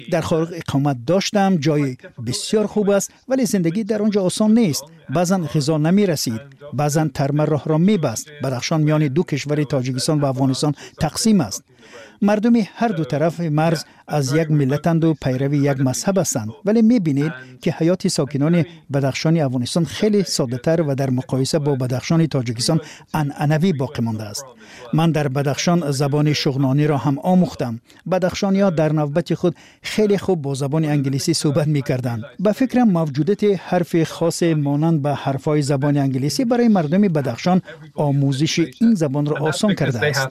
در خارج اقامت داشتم، جای بسیار خوب است، ولی زندگی در آنجا آسان نیست. بعضا غذا نمی رسید، بعضا ترمه راه را می بست. بدخشان میان دو کشور تاجیکستان و افغانستان تقسیم است. مردمی هر دو طرف مرز از یک ملتند و پیروی یک مذهب هستند، ولی می‌بینید که حیات ساکنان بدخشان افغانستان خیلی ساده‌تر و در مقایسه با بدخشان تاجیکستان عنعنوی باقی مانده است. من در بدخشان زبان شغنانی را هم آموختم. بدخشانی‌ها در نوبت خود خیلی خوب با زبان انگلیسی صحبت می‌کردند. به فکرم موجودیت حرف خاص مانند به حرف‌های زبان انگلیسی برای مردم بدخشان آموزش این زبان را آسان کرده است.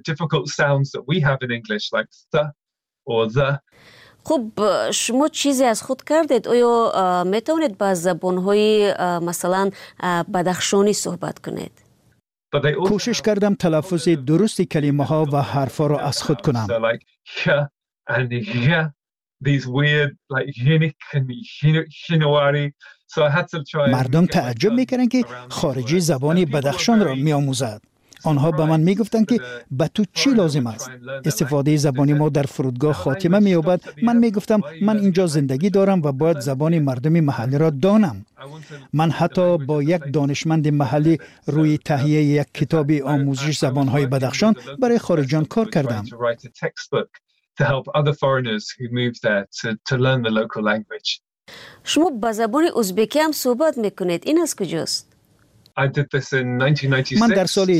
خب شما چیزی از خود کردید؟ آیا میتونید با زبان‌های مثلا بدخشانی صحبت کنید؟ کوشش کردم تلفظ درست کلمه ها و حرفا را از خود کنم. مردم تعجب میکردند که خارجی زبان بدخشان را میآموزد. آنها به من میگفتند که به تو چی لازم است؟ استفاده زبانی ما در فرودگاه خاتمه مییابد. من میگفتم من اینجا زندگی دارم و باید زبان مردم محلی را دانم. من حتی با یک دانشمند محلی روی تهیه یک کتاب آموزش زبانهای بدخشان برای خارجیان کار کردم. شما با زبان ازبکی هم صحبت میکنید، این از کجاست؟ من در سال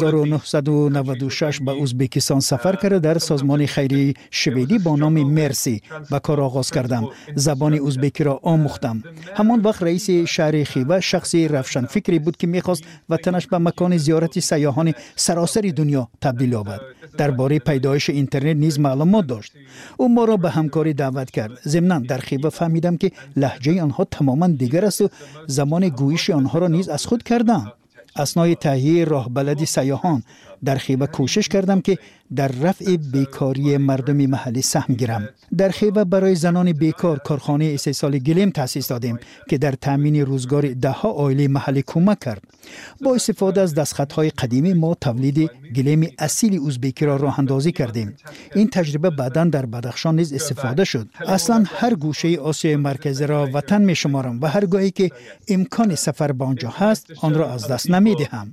1996 به ازبکستان سفر کرده در سازمان خیریه شویدی با نام مرسی به کار آغاز کردم. زبان ازبکی را آموختم. همان وقت رئیس شهر خیوه شخصی روشن فکری بود که میخواست وطنش به مکان زیارت سیاحان سراسر دنیا تبدیل یابد. درباره پیدایش اینترنت نیز معلومات داشت. او ما را به همکاری دعوت کرد. ضمناً در خیوه فهمیدم که لهجه آنها تماماً دیگر است و زمان گویش آنها را نیز از خود کردم. اثنای تهیه راهبلد سیاحان در خیوه کوشش کردم که در رفع بیکاری مردم محلی سهم گیرم. در خیوه برای زنان بیکار کارخانه استحصال گلیم تأسیس دادیم که در تامین روزگار ده‌ها عائله محلی کمک کرد. با استفاده از دستخطهای قدیمی ما تولید گلیم اصیل ازبکی را راه اندازی کردیم. این تجربه بعداً در بدخشان نیز استفاده شد. اصلا هر گوشه آسیای مرکزی را وطن می شمارم و هر گاهی که امکان سفر به آنجا هست آن را از دست نمی دهم.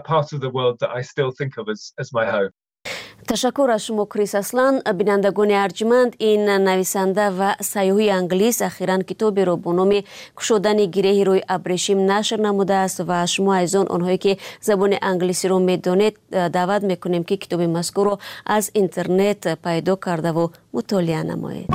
تشکر از شما کریس اسلان. بینندگان ارجمند، این نویسنده و سیاحی انگلیس اخیراً کتابی را با نام گشودن گره روی ابریشم نشر نموده است و شما عزیزان آنهایی که زبان انگلیسی را میدانید دعوت میکنیم که کتاب مذکور را از اینترنت پیدا کرده و مطالعه نمایید.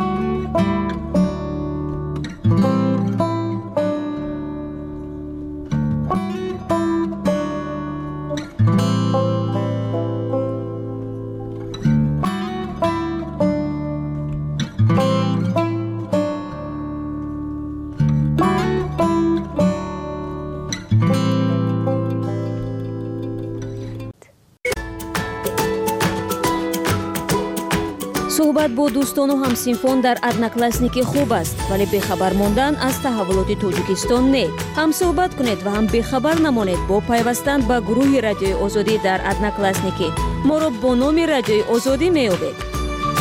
صحبت با دوستان و همسینفان در ادناکلاسنیک خوب است، ولی بیخبر ماندن از تحولات تاجیکستان نه. هم صحبت کنید و هم بیخبر نمانید با پیوستن به گروه رادیوی آزادی در ادناکلاسنیک. ما را با نام رادیوی آزادی میابید.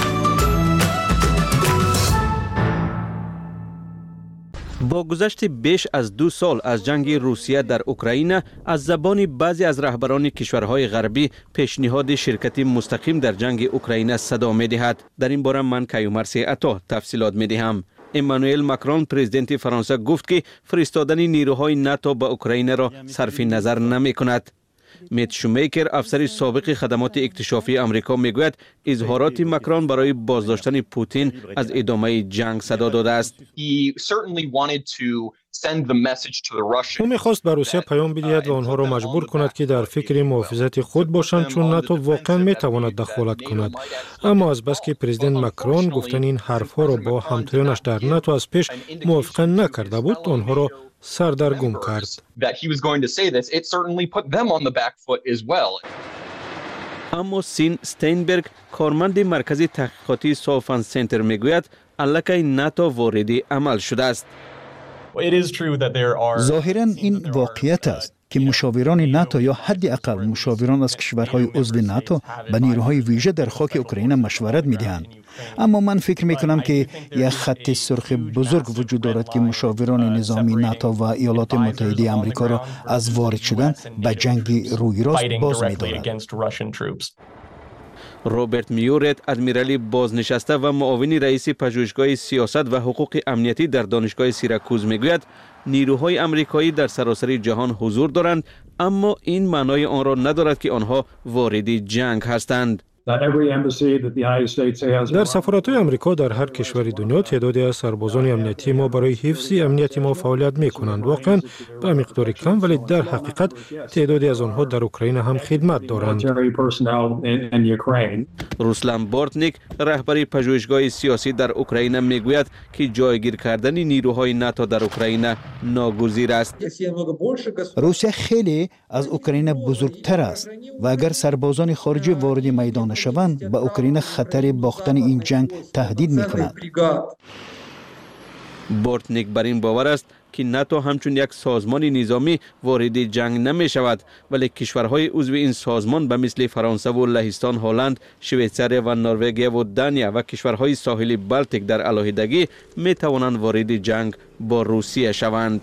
با گذشت بیش از 2 سال از جنگ روسیه در اوکراین، از زبان بعضی از رهبران کشورهای غربی پیشنهاد شرکت مستقیم در جنگ اوکراین صدا می دهد. در این باره من کیومرث عطا تفصیلات می دهم. امانوئل ماکرون پرزیدنت فرانسه گفت که فرستادن نیروهای ناتو به اوکراین را صرف نظر نمی کند. میت شومیکر افسر سابق خدمات اکتشافی آمریکا میگوید اظهارات ماکرون برای بازداشتن پوتین از ادامه جنگ صدا داده است. او میخواست به روسیه پیام بدهد و آنها را مجبور کند که در فکر محافظت خود باشند، چون ناتو واقعا میتواند دخالت کند. اما از بس که پرزیدنت ماکرون گفتن این حرفها را با همتایانش در ناتو از پیش موافقه نکرده بود، آنها را سردرگم کرد. اما سین استینبرگ کارمند مرکز تحقیقاتی سافن سنتر میگوید الکی ناتو وارد عمل شده است. ظاهراً این واقعیت است که مشاوران ناتو یا حداقل مشاوران از کشورهای عضو ناتو به نیروهای ویژه در خاک اوکراین مشورت می‌دهند. اما من فکر میکنم که یک خط سرخ بزرگ وجود دارد که مشاوران نظامی ناتو و ایالات متحده آمریکا را از وارد شدن به جنگ روی راست باز می‌دارد. روبرت میورت، ادمیرالی بازنشسته و معاون رئیس پژوهشگاه سیاست و حقوق امنیتی در دانشگاه سیراکوز میگوید نیروهای آمریکایی در سراسر جهان حضور دارند، اما این معنای آن را ندارد که آنها وارد جنگ هستند. در سفارت‌های آمریکا در هر کشور دنیا تعدادی از سربازان امنیتی ما برای حفظ امنیت ما فعالیت می‌کنند. واقعاً به مقدار کم، ولی در حقیقت تعدادی از آنها در اوکراین هم خدمت دارند. روسلان بورتنیک، رهبر پژوهشگاه سیاسی در اوکراین میگوید که جایگیر کردن نیروهای ناتو در اوکراین ناگزیر است. روسیه خیلی از اوکراین بزرگتر است و اگر سربازان خارجی وارد میدان شوند به اوکراین خطر باختن این جنگ تهدید می‌کند. بورتنیک بر این باور است که ناتو همچون یک سازمان نظامی وارد جنگ نمی شود، ولی کشورهای عضو این سازمان به مثل فرانسه و لهستان، هلند، شویتزاری و نروژ و دانیا و کشورهای ساحلی بالتیک در علاهیدگی می توانند وارد جنگ با روسیه شوند.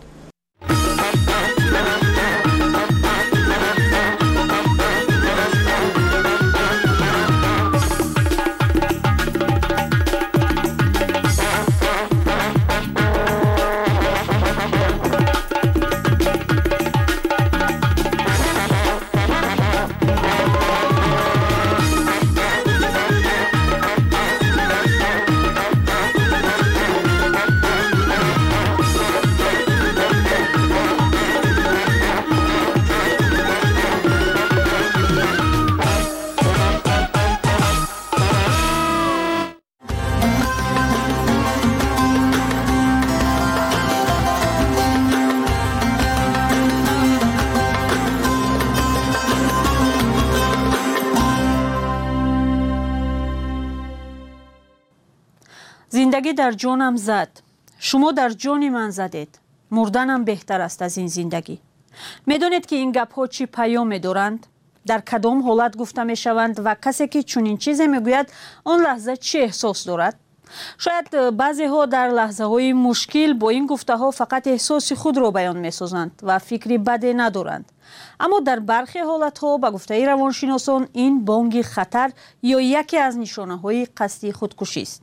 زندگی در جانم زد. شما در جان من زدید. مردنم بهتر است از این زندگی. میدونید که این گپ ها چی پیام دارند؟ در کدام حالت گفته می شوند و کسی که چنین چیزی میگوید آن لحظه چه احساس دارد؟ شاید بعضی ها در لحظه های مشکل با این گفته ها فقط احساس خود را بیان می سازند و فکری بدی ندارند. اما در برخی حالت ها به گفته روانشناسان این بانگ خطر یا یکی از نشانه های قصدی خودکشی است.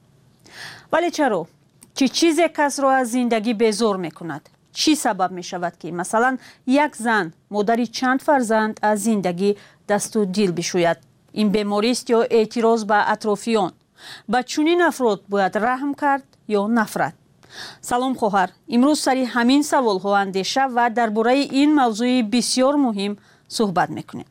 ولی چرا؟ چه چیزی کس را از زندگی بیزار می کند؟ چی سبب می شود که مثلا یک زن مادری چند فرزند از زندگی دست و دل بشوید؟ این بیماری است یا اعتراض به اطرافیان؟ به چنین افراد باید رحم کرد یا نفرت؟ سلام خواهر، امروز سری همین سوال ها اندیشه و درباره این موضوع بسیار مهم صحبت میکنیم.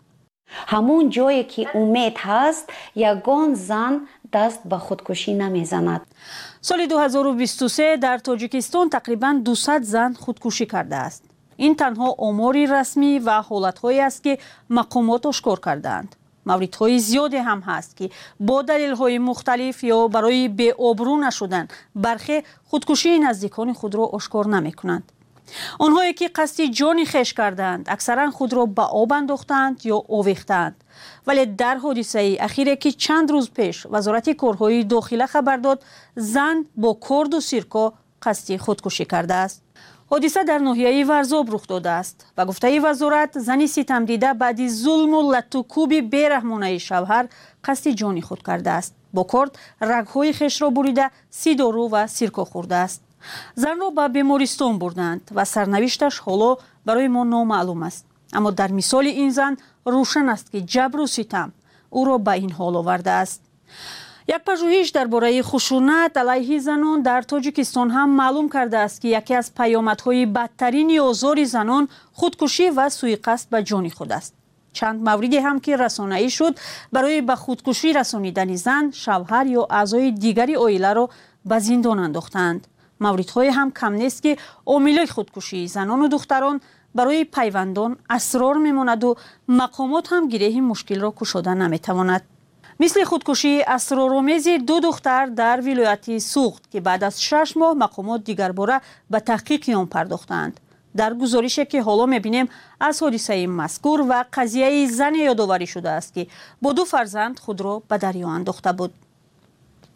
همون جایی که امید هست یگان زن دست به خودکشی نمیزند. سال 2023 در تاجیکستان تقریباً 200 زن خودکشی کرده است. این تنها آماری رسمی و حالت‌هایی است که مقامات اشکار کردند. موردهای زیادی هم هست که با دلیل‌های مختلف یا برای بی‌آبرو نشدن برخی خودکشی نزدیکان خود را اشکار نمی‌کنند. آنهایی که قصد جان خویش کردند اکثرا خود را به آب انداختند یا آویختند. ولی در حادثه اخیری که چند روز پیش وزارت کارهای داخله خبر داد زن با کارد و سرکا قصد خودکشی کرده است. حادثه در ناحیه ورزاب رخ داده است. به گفته وزارت زنی ستم دیده بعد ظلم و لطوکوب بیرحمانه شوهر قصد جان خود کرده است. با کارد رگ‌های خویش را بریده 30 دارو و سرکا خورده است. زن را به بیمارستان بردند و سرنوشتش حالا برای ما نامعلوم است. اما در مثال این زن روشن است که جبر و ستم او را به این حال آورده است. یک پژوهش درباره خشونت علیه زنان در تاجیکستان هم معلوم کرده است که یکی از پیامدهای بدترین آزار زنان خودکشی و سوءقصد به جان خود است. چند موردی هم که رسانه‌ای شد برای به خودکشی رسانیدن زن، شوهر یا اعضای دیگری عائله را به زندان انداختند. موردهای هم کم نیست که عامل خودکشی زنان و دختران برای پیوندان اسرار میماند و مقامات هم گره مشکل را گشوده نمیتواند. مثل خودکشی اسرارآمیز 2 دختر در ولایت سوخت که بعد از 6 ماه مقامات دیگر باره به تحقیق آن پرداختند. در گزارشی که حالا میبینیم از حادثه مذکور و قضیه زن یادآوری شده است که با 2 فرزند خود را به دریا انداخته بود.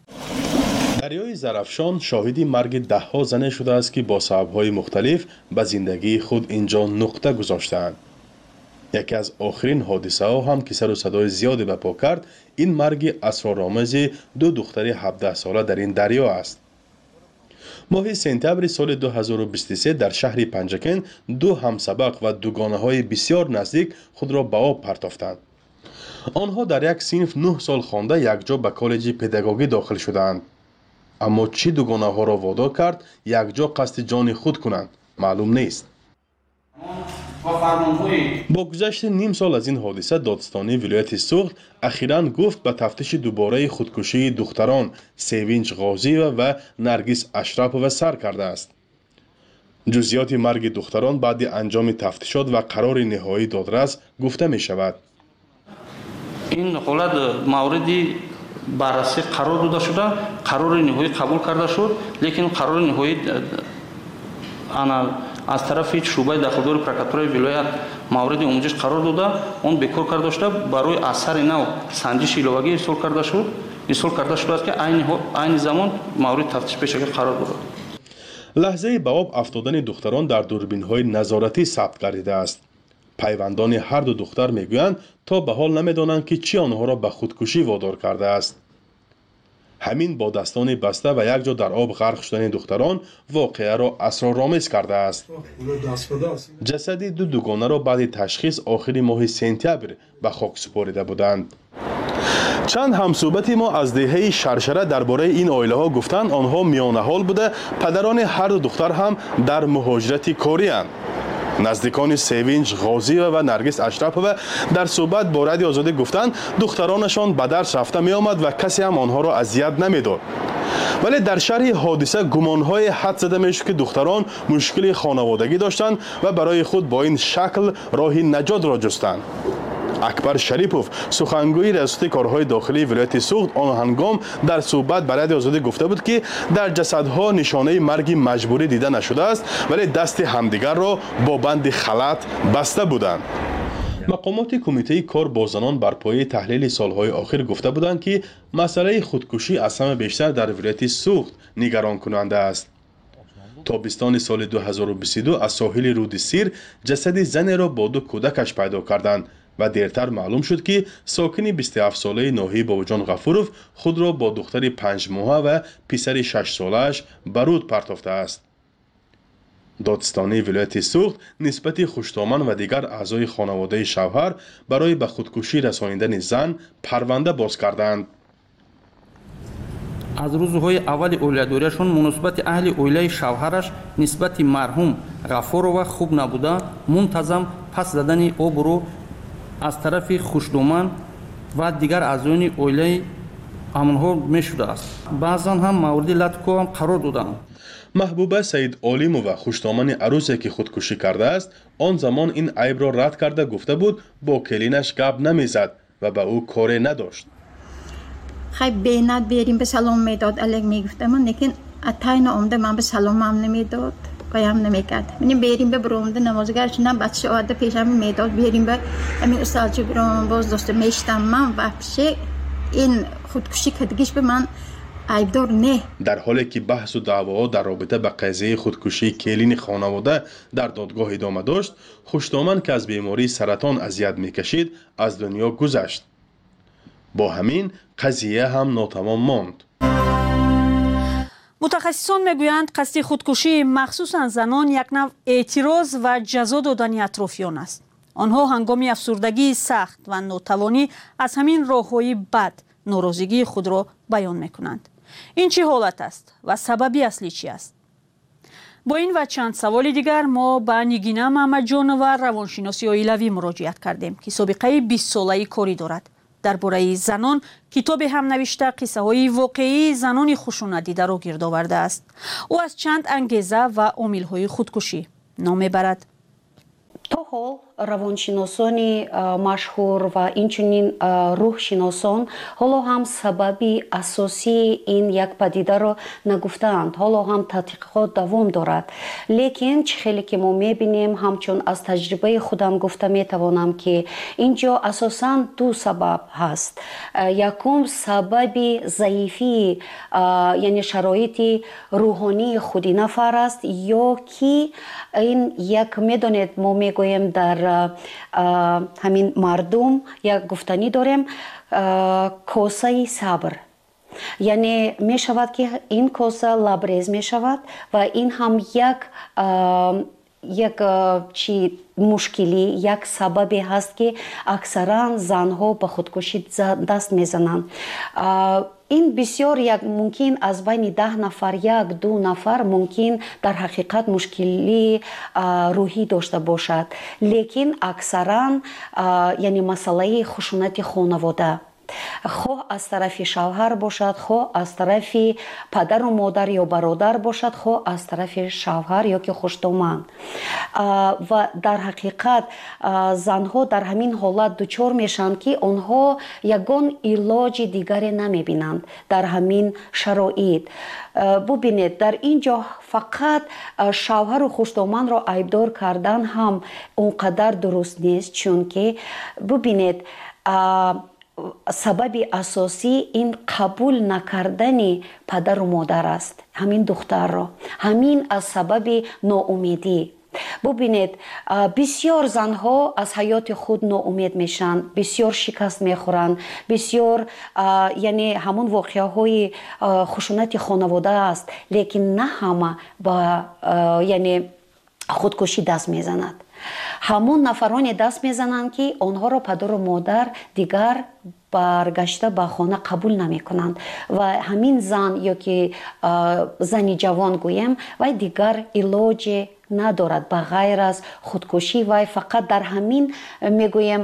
دریای زرافشان شاهدی مرگ ده‌ها زن شده است که با سبب‌های مختلف به زندگی خود اینجا نقطه گذاشتند. یکی از آخرین حادثه ها هم که سر و صدای زیادی به پا کرد این مرگ اسرارآمیز دو دختر 17 ساله در این دریا است. ماه سپتامبر سال 2023 در شهر پنجکن دو همسبق و دوگانه های بسیار نزدیک خود را به آب پرتافتند. آنها در یک صنف 9 سال خوانده یکجا به کالج پداگوژی داخل شدند. اما چی دوگانه ها را وادار کرد یکجا قصد جان خود کنند معلوم نیست. با گذشت نیم سال از این حادثه دادستانی ولایت سوخت اخیراً گفت به تفتیش دوباره خودکشی دختران سیوینج غازی و نرگس اشرفova سر کرده است. جزئیات مرگ دختران بعد انجام تفتیشات و قرار نهایی دادرس گفته می شود. این حالت موردی بررسی قرار داده شده، قرار نهایی قبول کرده شد، لیکن قرار نهایی از طرف شعبه داخلدار پرکاتورای ولایت مورد آموزش قرار داده اون بکار کرده شده برای اثر نو سنجش ایلوگی ارسال کرده شده است که عین زمان مورد تفتیش پیش قرار داده. لحظه به آب افتادن دختران در دوربین‌های نظارتی ثبت گردیده است. پیوندان هر دو دختر میگویند تا به حال نمیدانند که چی آنها را به خودکشی وادار کرده است. همین با دستان بسته و یک جا در آب غرق شدن دختران واقعه را اسرارآمیز کرده است. جسد دو دوگانه را بعد تشخیص آخر ماه سپتامبر به خاک سپرده بودند. چند همصحبت ما از دهه شرشره درباره این عائله ها گفتند آنها میانه حال بوده پدران هر دو دختر هم در مهاجرت کاری اند. نزدیکان سیوینج غازی و نرگس اشرفova در صحبت با رادیو آزادی گفتند دخترانشان به درس رفته می آمد و کسی هم آنها را اذیت نمیداد. ولی در شرح حادثه گمانهای حد زده می شد که دختران مشکل خانوادگی داشتند و برای خود با این شکل راه نجات را جستند. اکبر شریپوف سخنگوی ریاست کارهای داخلی ولایت سوخت آن هنگام در صحبت به رادیو آزادی گفته بود که در جسدها نشانه مرگ مجبوری دیده نشده است ولی دست همدیگر را با بند خلط بسته بودند. مقامات کمیته کار با زنان بر پایه تحلیل سالهای آخر گفته بودند که مسئله خودکشی از همه بیشتر در ولایت سوخت نگران کننده است. تابستان سال 2022 از ساحل رود سیر جسد زن را با دو کودکش پیدا کردند و دیرتر معلوم شد که ساکن 27 ساله ناحیه باوجان غفوروف خود را با دختر 5 ماهه و پسر 6 ساله‌اش به رود پرتافته است. دادستانی ولایت سوخت نسبت خوشتامن و دیگر اعضای خانواده شوهر برای به خودکشی رسانیدن زن پرونده باز کردند. از روزهای اول اولیاداریشون مناسبت اهل اولیای شوهرش نسبت مرحوم غفورова خوب نبوده منتظم پس زدن آب رو از طرف خوشدامن و دیگر اعضای اولیای همونها می شده است. بعضا هم مورد لطکو هم قرار دادند. محبوبه سید عالیمova خوشدامن عروسی که خودکشی کرده است آن زمان این عیب را رد کرده گفته بود با کلینش گپ نمیزد و به او کاری نداشت. خیلی بینت بیاریم به سلام میداد الگ میگفتم لیکن اتاین آمده من به سلام هم نمیداد و هم نمیکرد. یعنی بریم به برامده نمازگرش نه بچه آده پیشم میداد بیاریم به همین استاد برام باز دوست میشتم من وحشه این خودکشی کردگیش به من عیبدار نه. در حالی که بحث و دعواها در رابطه با قضیه خودکشی کلین خانواده در دادگاه ادامه داشت خوشدامن که از بیماری سرطان اذیت میکشید از دنیا گذشت. با همین قضیه هم ناتمام ماند. متخصصان میگویند قصد خودکشی مخصوصا زنان یک نوع اعتراض و جزا دادن اطرافیان است. آنها هنگام افسردگی سخت و ناتوانی از همین راههای بد ناراضگی خود را بیان میکنند. این چه حالت است و سببی اصلی چی است؟ با این و چند سوال دیگر ما به نگینه محمدجان و روانشناسی عائلوی مراجعت کردیم که سابقه 20 ساله‌ای کاری دارد. درباره زنان کتاب هم نوشته قصه های واقعی زنان خشونت دیده را گرد آورده است. او از چند انگیزه و عامل های خودکشی نام میبرد. تا حال равоншиносони машҳур ва инчунин рӯҳшиносон ҳоло ҳам сабаби асосии ин як падидаро нагуфтаанд. ҳоло ҳам тадқиқот давом дорад. лекин чӣ хеле ки мо мебинем, ҳамчун аз таҷрибаи худам гуфта метавонам ки инҷо асосан ду сабаб ҳаст. Якум сабаби заифии яъне шароити рӯҳонии худи нафар аст, ё ки ин як медонед мо мегӯем дар ҳамин мардум як гуфтанӣ дорем косаи сабр. яъне мешавад ки ин коса лабрез мешавад ва ин ҳам як чи мушкилӣ, як сабабе ҳаст ки аксаран занҳо ба худкушӣ даст мезананд. ин бисёр як мумкин аз байни 10 нафар 1-2 нафар мумкин дар ҳақиқат мушкилии рӯҳӣ дошта бошад, лекин аксаран яъне масъалаи хушунати хонавода, хоҳ аз тарафи шавҳар бошад, хоҳ аз тарафи падару модар ё бародар бошад, хоҳ аз тарафи шавҳар ёки хуштоманд. ва дар ҳақиқат занҳо дар ҳамин ҳолат дучор мешаванд ки онҳо ягон илоҷи дигаре намебинанд дар ҳамин шароит. бубинед, дар ин ҷо фақат шавҳару хуштомандро айбдор кардан ҳам он қадар дуруст нест, чунки бубинед сабаби асосӣ ин қабул накардани падару модар аст, ҳамин духтарро. ҳамин аз сабаби ноумедӣ. бубинед, бисёр занҳо аз ҳаёти худ ноумед мешаванд, бисёр шикаст мехӯранд, бисёр яъне ҳамон воқеаҳои хушунати хонавода аст, лекин на ҳама ба яъне худкушӣ даст мезанад. ҳамон нафароне даст мезананд ки онҳоро падару модар дигар баргашта ба хона қабул намекунанд ва ҳамин зан ёки зани ҷавон гӯем, вай дигар илоҷе надорад ба ғайр аз худкушӣ. вай фақат дар ҳамин мегӯем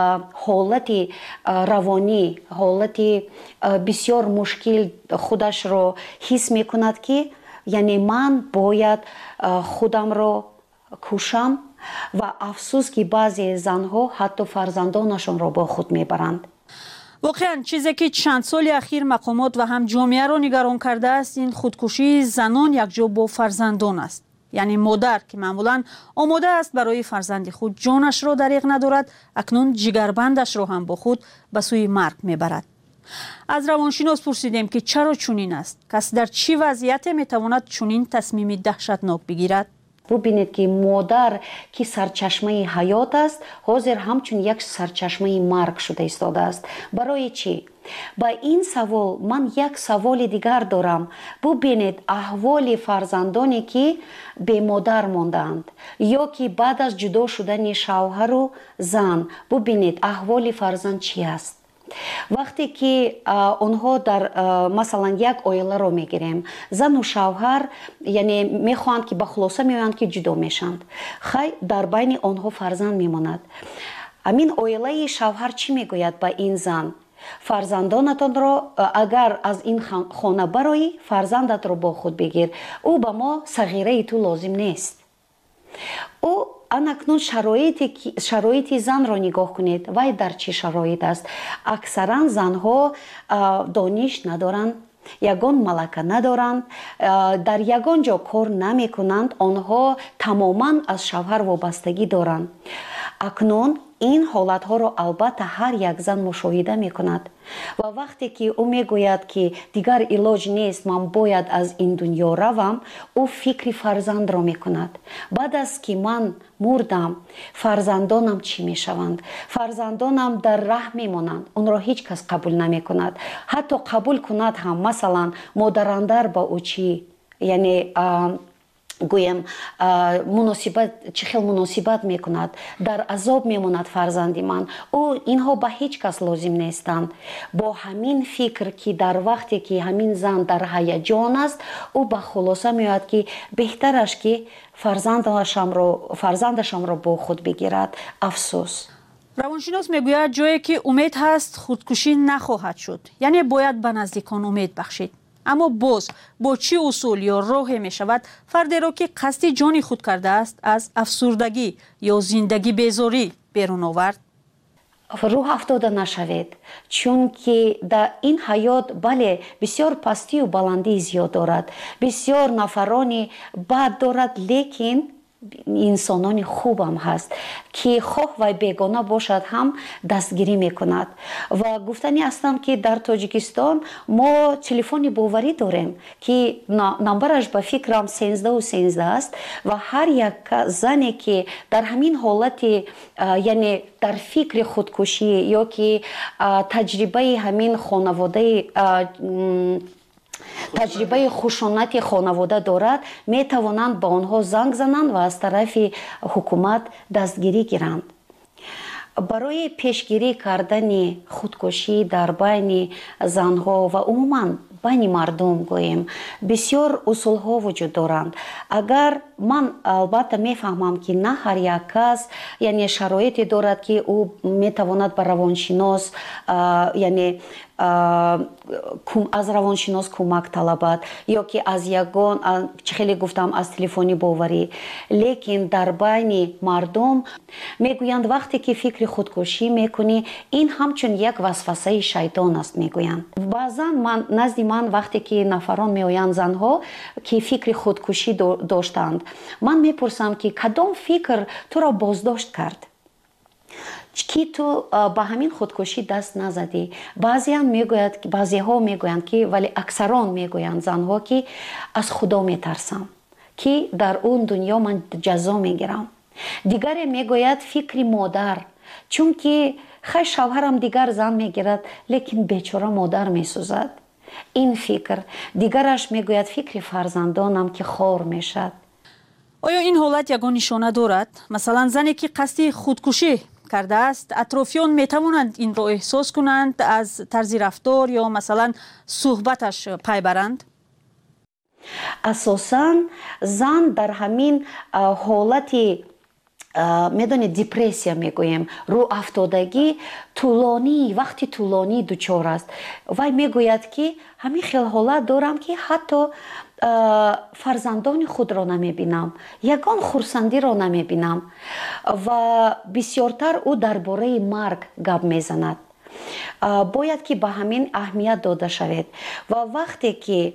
ҳолати равонӣ, ҳолати бисёр мушкил худашро ҳис мекунад ки яъне ман бояд худамро кушам ва афсӯс ки баъзе занҳо ҳатто фарзандонашонро бо худ мебаранд. воқеан чизе ки чанд соли ахир мақомот ва ҳам ҷомеаро нигарон кардааст, ин худкушии занон якҷо бо фарзандон аст. яъне модар ки маъмулан омода аст барои фарзанди худ ҷонашро дариғ надорад, акнун ҷигарбандашро ҳам бо худ ба сӯи марг мебарад. аз равоншинос пурсидем ки чаро чунин аст? кас дар чӣ вазъияте метавонад чунин тасмими таҳшатнок бигирад? бубинед ки модар ки сарчашмаи ҳаёт аст, ҳозир ҳамчун як сарчашмаи марг шуда истодааст. барои чӣ? ба ин савол ман як саволи дигар дорам. бубинед аҳволи фарзандоне ки бемодар мондаанд ё ки баъд аз ҷудо шудани шавҳару зан, бубинед аҳволи фарзанд чӣ аст? вақте ки онҳо дар масалан як оиларо мегирем, зану шавҳар яъне мехоҳанд ки ба хулоса меоянд ки ҷудо мешаванд, хай дар байни онҳо фарзанд мемонад. ҳамин оилаи шавҳар чӣ мегӯяд ба ин зан? фарзандонатонро агар аз ин хона бароӣ, фарзандатро бо худ бигир, ӯ ба мо сағираи ту лозим нест. ӯ анакнун шароити занро нигоҳ кунед, вай дар чӣ шароит аст? аксаран занҳо дониш надоранд, ягон малака надоранд, дар ягон ҷо кор намекунанд, онҳо тамоман аз шавҳар вобастагӣ доранд. акнун ин ҳолатҳоро албатта ҳар як зан мушоҳида мекунад ва вақте ки ӯ мегӯяд ки дигар илоҷ нест, ман бояд аз ин дунё равам, ӯ фикри фарзандро мекунад. баъд аз ки ман мурдам, фарзандонам чӣ мешаванд? фарзандонам дар раҳ мемонанд, онро ҳеҷ кас қабул намекунад. ҳатто қабул кунад ҳам, масалан модарандар ба ӯ чӣ, яъне гӯем муносибат, чӣ хел муносибат мекунад, дар азоб мемонад фарзанди ман, ӯ инҳо ба ҳеҷ кас лозим нестанд. бо ҳамин фикр ки дар вақте ки ҳамин зан дар ҳаяҷон аст, ӯ ба хулоса меояд ки беҳтараш ки фарзандашамро бо худ бигирад. афсӯс. равоншинос мегӯяд ҷое ки умед ҳаст, худкушӣ нахоҳад шуд, яъне бояд ба наздикон умед бахшид. اما باز با چه اصول یا راهی می شود فردی را که قصد جان خود کرده است از افسردگی یا زندگی بیزاری بیرون آورد؟ روح افتاده نشوید، چون که در این حیات بله بسیار پستی و بلندی زیاد دارد، بسیار نفرانی بد دارد، لیکن انسانانی خوب هم هست که خواه و بیگانه باشد هم دستگیری میکند. و گفتنی هستم که در تاجیکستان ما تلفن باوری داریم که نمبرش به فکرم 1313 است و هر یک زنی که در همین حالت یعنی در فکر خودکشی یا که تجربه همین خانواده تجربه خشونت خانواده دارد می توانند به آنها زنگ زنند و از طرف حکومت دستگیری گیرند. برای پیشگیری کردن خودکشی در بین زنها و عموما بین مردم گوییم بسیار اصول ها وجود دارند. اگر من البته میفهمم که نه هر یک کس یعنی شرایطی دارد که او میتواند به روانشناس یعنی از روانشناس کمک طلبد یا که از یگان خیلی گفتم از تلفنی باوری، لیکن در بین مردم میگویند وقتی که فکر خودکشی میکنی این همچون یک وسوسه شیطان است میگویند. بعضا نزد من وقتی که نفران میآیند زنها که فکر خودکشی داشتند من میپرسم که کدام فکر تو را بازداشت کرد که تو با همین خودکشی دست نزدی؟ بعضی ها میگویند که ولی اکثران میگویند زنها که از خدا میترسم که در اون دنیا من جزا میگیرم. دیگری میگوید فکر مادر، چون که خیلی شوهرم دیگر زن میگیرد لیکن بیچاره مادر میسوزد. این فکر. دیگرش میگوید فکر فرزندانم که خار میشد. آیا این حالت یگان نشانه دارد؟ مثلا زنی که قصد خودکشی کرده است اطرافیان میتوانند این را احساس کنند از طرز رفتار یا مثلا صحبتش پی برند؟ اساساً زن در همین حالتی میدونید دپرسیا میگوییم، رو افتادگی طولانی وقتی طولانی دچار است. وای میگوید که همین خیلی حالت دارم که حتی فرزندان خود را نمیبینم، یگان خورسندی را نمیبینم و بسیارتر او درباره مرگ گپ میزند. باید که به همین اهمیت داده شود و وقتی که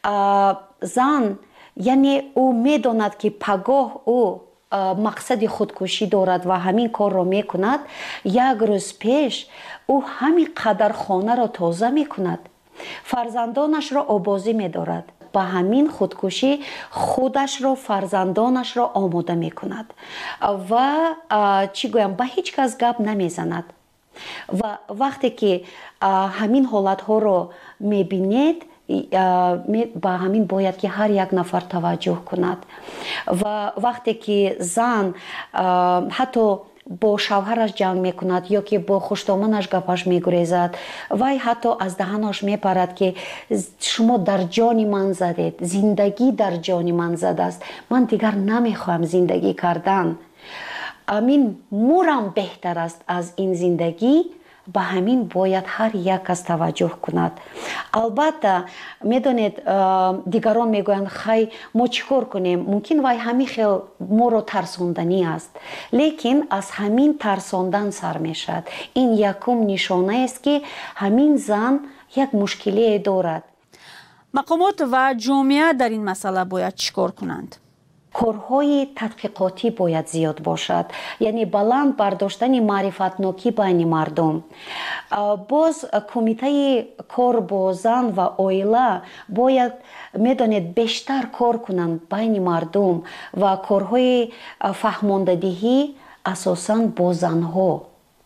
زن یعنی او میداند که پگاه او مقصد خودکشی دارد و همین کار را میکند، یک روز پیش او همین قدر خانه را تازه میکند، فرزندانش را آبازی میدارد، با همین خودکشی خودش را فرزندانش را آماده میکند و چی گویم به هیچ کس گپ نمیزند. و وقتی که همین حالت ها را میبینید با همین باید که هر یک نفر توجه کند. و وقتی که زن حتی با شوهرش جنگ میکند یا که با خوشدامنش گپش میگریزد، وای حتی از دهنش میپرد که شما در جان من زدید، زندگی در جان من زده است، من دیگر نمیخواهم زندگی کردن، امین مورم بهتر است از این زندگی. به همین باید هر یک کس توجه کند. البته میدونید دیگران میگویند خی ما چیکار کنیم، ممکن وای همین خیلی ما رو ترساندنی است، لیکن از همین ترساندن سر میشد. این یکم نشانه است که همین زن یک مشکلی دارد. مقامات و جامعه در این مسئله باید چیکار کنند؟ کارهای تحقیقاتی باید زیاد باشد، یعنی بلند برداشتن معرفتناکی بین مردم. باز کمیته کار با زن و عائله باید میدانید بیشتر کار کنند بین مردم و کارهای فهماندهی اساساً با زنها.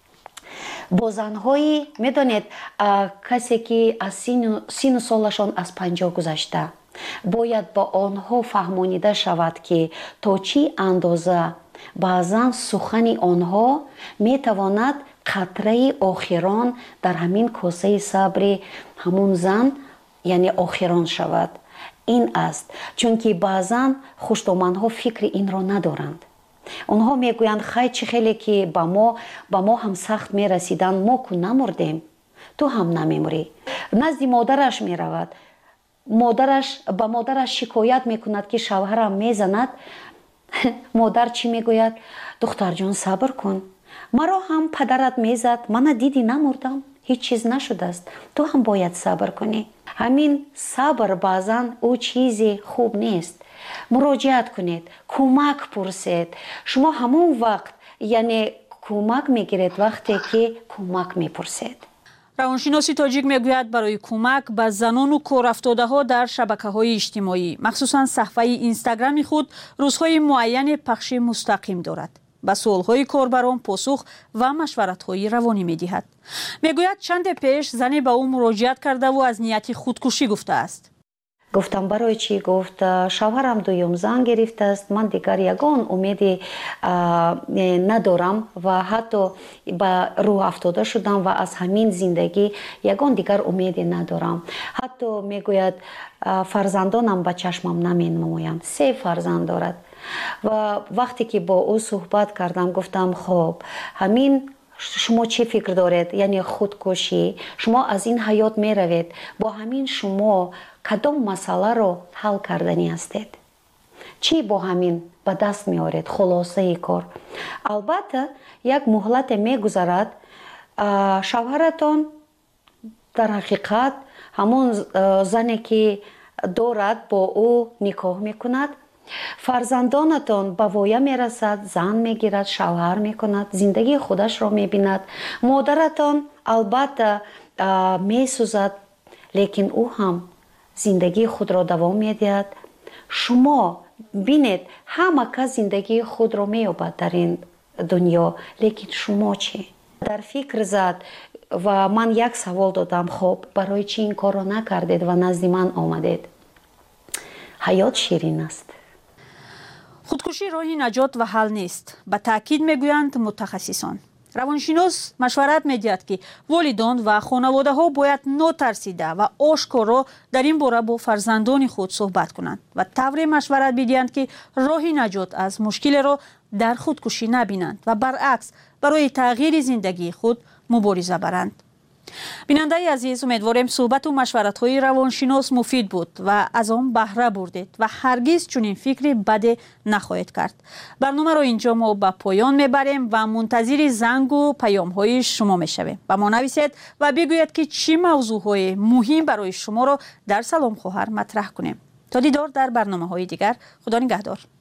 با زنهایی میدانید کسی که از سین و سالشان از 50 گذشته باید با آنها فهمانیده شود که تا چی اندازه بعضا سخن آنها میتواند قطره آخران در همین کاسه صبر همون زن یعنی آخران شود. این است چون که بعضا خوشدامنها فکر این را ندارند. آنها میگویند خیلی که با ما هم سخت میرسیدن، ما که نمردیم تو هم نمیمری. نزد مادرش میرود، با مادرش شکایت میکند که شوهرم میزند، مادر چی میگوید؟ دختر جان صبر کن، مرا هم پدرت میزد، من دیدی نمردم، هیچ چیز نشده است، تو هم باید صبر کنی. همین صبر بعضا او چیزی خوب نیست. مراجعت کنید، کمک پرسید. شما همون وقت یعنی کمک میگیرید وقتی که کمک میپرسید. روانشناسی تاجیک میگوید برای کمک به زنان و کارافتاده‌ها در شبکه‌های اجتماعی مخصوصاً صفحه اینستاگرام خود روزهای معین پخش مستقیم دارد. به سوال‌های کاربران پاسخ و مشورت‌های روانی می‌دهد. میگوید چند پیش زنی به او مراجعت کرده و از نیت خودکشی گفته است. گفتم برای چی؟ گفت شوهرم دوم زن گرفته است، من دیگر یگان امیدی ندارم و حتی به راه افتاده شدم و از همین زندگی یگان دیگر امیدی ندارم. حتی میگوید فرزندانم به چشمم نمینماید. 3 فرزند دارد و وقتی که با او صحبت کردم گفتم خب همین شما چی فکر دارید؟ یعنی خودکشی، شما از این حیات می روید، با همین شما کدام مسئله رو حل کردنی هستید؟ چی با همین به دست می آورید؟ خلاصه ای کار. البته یک مهلت می گذرد، شوهرتان در حقیقت همون زنی که دارد با او نکاح می کند، فرزندانتان به وایه می رسد، زن می گیرد، شوهر می کند، زندگی خودش را می بیند. مادرتان البته می سوزد، لیکن او هم زندگی خود را دوام می دهد. شما بینید همه کس زندگی خود را می یابد در این دنیا، لیکن شما چی؟ در فکر زد و من یک سوال دادم، خب برای چی این کار را نکردید و نزد من آمدید؟ حیات شیرین است. خودکشی راهی نجات و حل نیست، به تاکید میگویند متخصصان. روانشناس مشورت میدهد که والدان و خانواده ها باید نترسیده و آشکارا در این باره با فرزندان خود صحبت کنند و طوری مشورت بدهند که راهی نجات از مشکل را در خودکشی نبینند و برعکس برای تغییر زندگی خود مبارزه برند. بیننده عزیز، امیدواریم صحبت و مشورت‌های روانشناس مفید بود و از آن بهره بردید و هرگز چنین فکری بد نخواهید کرد. برنامه را اینجا ما به پایان میبریم و منتظر زنگ و پیام‌های شما میشویم. و ما نویسید و بگویید که چه موضوعهای مهم برای شما را در سلام خواهر مطرح کنیم. تا دیدار در برنامه‌های دیگر، خدا نگهدار.